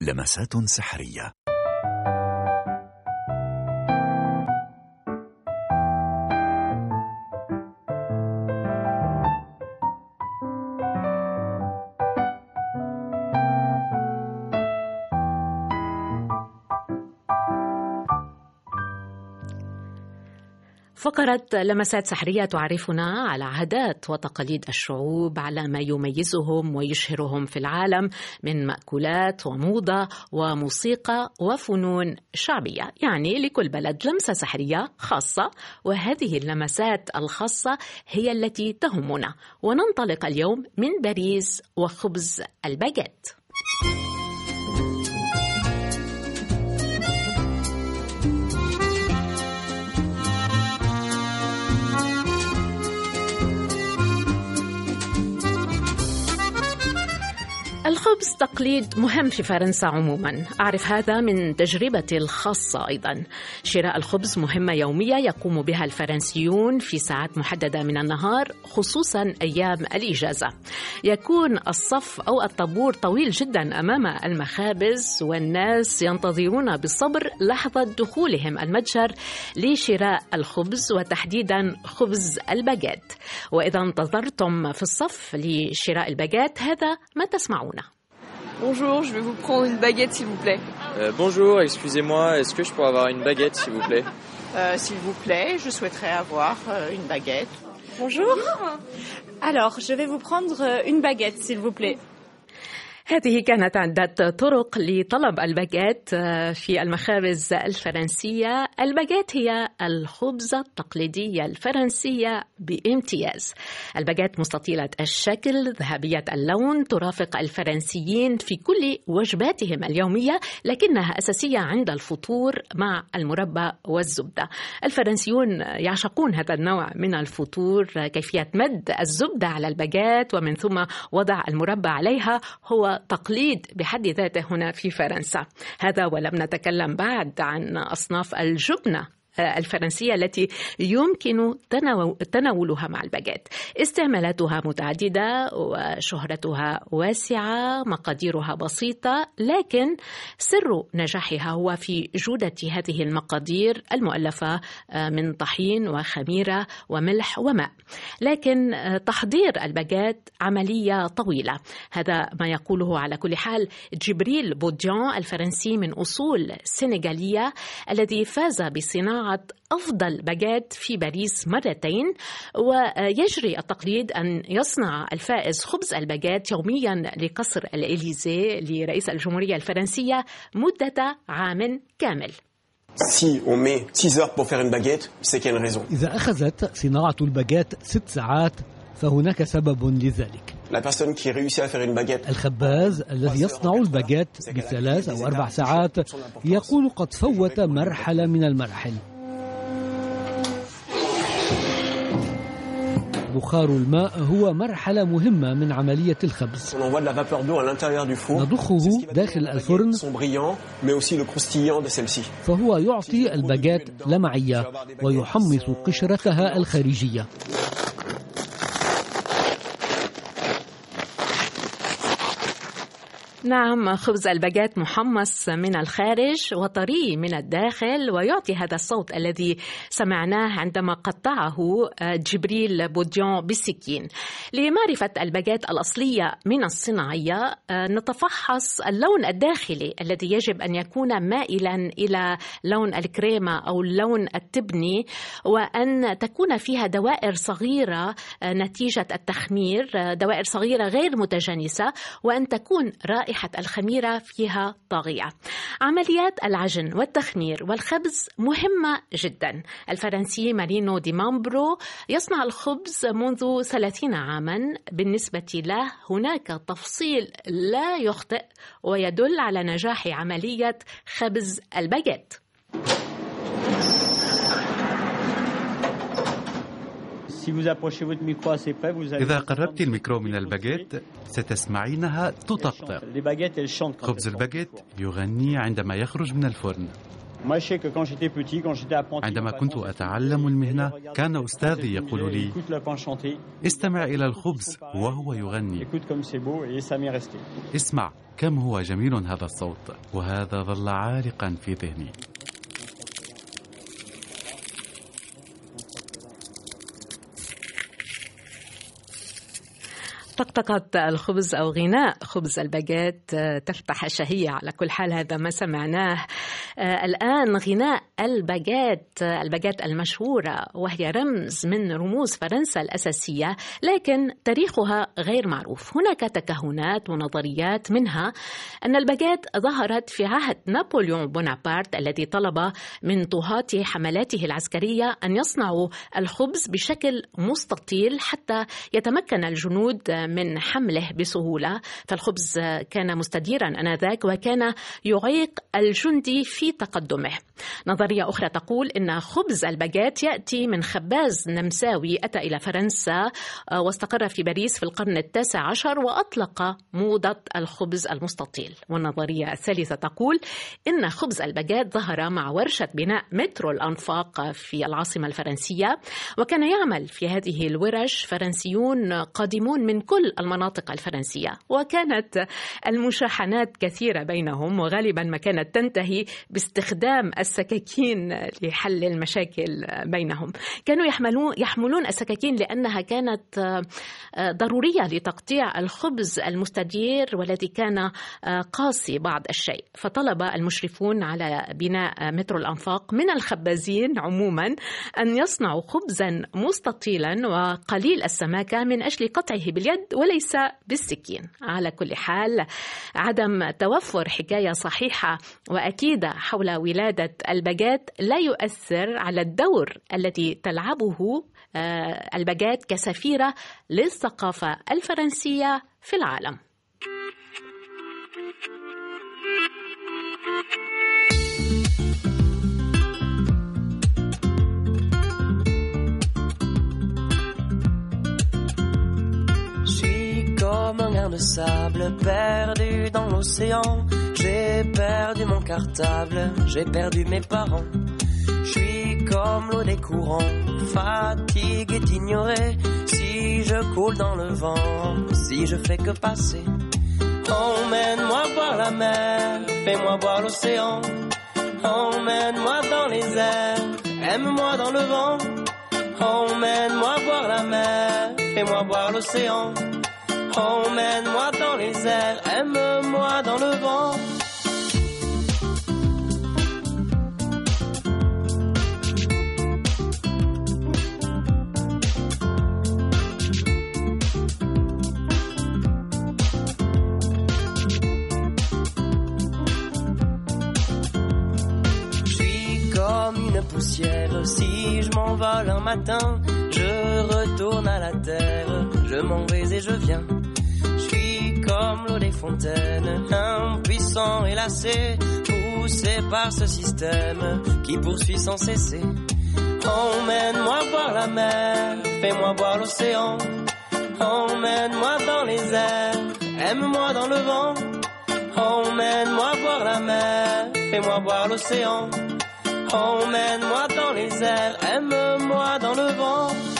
لمسات سحرية. فقرة لمسات سحرية تعرفنا على عادات وتقاليد الشعوب، على ما يميزهم ويشهرهم في العالم من مأكولات وموضة وموسيقى وفنون شعبية. يعني لكل بلد لمسة سحرية خاصة، وهذه اللمسات الخاصة هي التي تهمنا. وننطلق اليوم من باريس وخبز الباجيت. الخبز تقليد مهم في فرنسا عموما، أعرف هذا من تجربتي الخاصة. أيضا شراء الخبز مهمة يومية يقوم بها الفرنسيون في ساعات محددة من النهار، خصوصا أيام الإجازة. يكون الصف أو الطابور طويل جدا أمام المخابز، والناس ينتظرون بالصبر لحظة دخولهم المتجر لشراء الخبز، وتحديدا خبز الباجيت. وإذا انتظرتم في الصف لشراء الباجيت، هذا ما تسمعون. Bonjour, je vais vous prendre une baguette s'il vous plaît. Bonjour, excusez-moi, est-ce que je pourrais avoir une baguette s'il vous plaît? S'il vous plaît, je souhaiterais avoir une baguette. Bonjour. Alors, je vais vous prendre une baguette s'il vous plaît. هذه كانت عدة طرق لطلب الباجيت في المخابز الفرنسية. الباجيت هي الخبزة التقليدية الفرنسية بامتياز. الباجيت مستطيلة الشكل، ذهبية اللون، ترافق الفرنسيين في كل وجباتهم اليومية، لكنها أساسية عند الفطور مع المربى والزبدة. الفرنسيون يعشقون هذا النوع من الفطور. كيفية مد الزبدة على الباجيت ومن ثم وضع المربى عليها هو تقليد بحد ذاته هنا في فرنسا. هذا ولم نتكلم بعد عن أصناف الجبنة الفرنسية التي يمكن تناولها مع الباجيت. استعمالاتها متعددة وشهرتها واسعة، مقاديرها بسيطة، لكن سر نجاحها هو في جودة هذه المقادير المؤلفة من طحين وخميرة وملح وماء. لكن تحضير الباجيت عملية طويلة. هذا ما يقوله على كل حال جبريل بوديون الفرنسي من أصول سنغالية، الذي فاز بصناعة أفضل باجيت في باريس مرتين. ويجري التقليد أن يصنع الفائز خبز الباجيت يوميا لقصر الإليزي لرئيس الجمهورية الفرنسية مدة عام كامل. إذا أخذت صناعة الباجيت 6 ساعات فهناك سبب لذلك. الخباز الذي يصنع الباجيت ب3 أو 4 ساعات يقول قد فوت مرحلة من المراحل. بخار الماء هو مرحلة مهمة من عملية الخبز. نضخه داخل الفرن فهو يعطي الباجيت لمعية ويحمص قشرتها الخارجية. نعم، خبز الباجيت محمص من الخارج وطري من الداخل، ويعطي هذا الصوت الذي سمعناه عندما قطعه جبريل بوديون بالسكين. لمعرفة الباجيت الأصلية من الصناعية نتفحص اللون الداخلي الذي يجب أن يكون مائلا إلى لون الكريمة أو اللون التبني، وأن تكون فيها دوائر صغيرة نتيجة التخمير، دوائر صغيرة غير متجانسة، وأن تكون رائحة الخميرة فيها طاغية. عمليات العجن والتخمير والخبز مهمة جدا. الفرنسي مارينو دي مامبرو يصنع الخبز منذ 30 عاما. بالنسبة له هناك تفصيل لا يخطئ ويدل على نجاح عملية خبز الباجيت. إذا قربت الميكرو من الباجيت ستسمعينها تطقطق. خبز الباجيت يغني عندما يخرج من الفرن. عندما كنت أتعلم المهنة كان أستاذي يقول لي: استمع إلى الخبز وهو يغني. اسمع كم هو جميل هذا الصوت، وهذا ظل عالقا في ذهني. طقطقة الخبز أو غناء خبز الباجيت تفتح الشهية. على كل حال هذا ما سمعناه. الآن غناء الباجيت المشهورة، وهي رمز من رموز فرنسا الأساسية، لكن تاريخها غير معروف. هناك تكهنات ونظريات، منها أن الباجيت ظهرت في عهد نابليون بونابرت الذي طلب من طهاة حملاته العسكرية أن يصنعوا الخبز بشكل مستطيل حتى يتمكن الجنود من حمله بسهولة، فالخبز كان مستديرا آنذاك وكان يعيق الجندي في تقدمه. نظرية أخرى تقول إن خبز الباجيت يأتي من خباز نمساوي أتى إلى فرنسا واستقر في باريس في القرن ال19 وأطلق موضة الخبز المستطيل. والنظرية الثالثة تقول إن خبز الباجيت ظهر مع ورشة بناء مترو الأنفاق في العاصمة الفرنسية، وكان يعمل في هذه الورش فرنسيون قادمون من كل المناطق الفرنسية، وكانت المشاحنات كثيرة بينهم، وغالبا ما كانت تنتهي باستخدام السكاكين لحل المشاكل بينهم. كانوا يحملون السكاكين لأنها كانت ضرورية لتقطيع الخبز المستدير والذي كان قاسي بعض الشيء. فطلب المشرفون على بناء مترو الأنفاق من الخبازين عموما أن يصنعوا خبزا مستطيلا وقليل السماكة من أجل قطعه باليد وليس بالسكين. على كل حال عدم توفر حكاية صحيحة وأكيدة حول ولادة الباجيت لا يؤثر على الدور الذي تلعبه الباجيت كسفيرة للثقافة الفرنسية في العالم. Comme un grain de sable perdu dans l'océan, j'ai perdu mon cartable, j'ai perdu mes parents. Je suis comme l'eau des courants, fatigue est ignorée. Si je coule dans le vent, si je fais que passer, emmène-moi voir la mer, fais-moi voir l'océan. Emmène-moi dans les airs, aime-moi dans le vent. Emmène-moi voir la mer, fais-moi voir l'océan. Emmène-moi dans les airs, aime-moi dans le vent. Je suis comme une poussière, si je m'envole un matin, je retourne à la terre, je m'en vais et je viens. Comme l'eau des fontaines, impuissant et lassé, poussé par ce système qui poursuit sans cesser. Emmène-moi voir la mer, fais-moi voir l'océan. Emmène-moi dans les airs, aime-moi dans le vent. Emmène-moi voir la mer, fais-moi voir l'océan. Emmène-moi dans les airs, aime-moi dans le vent.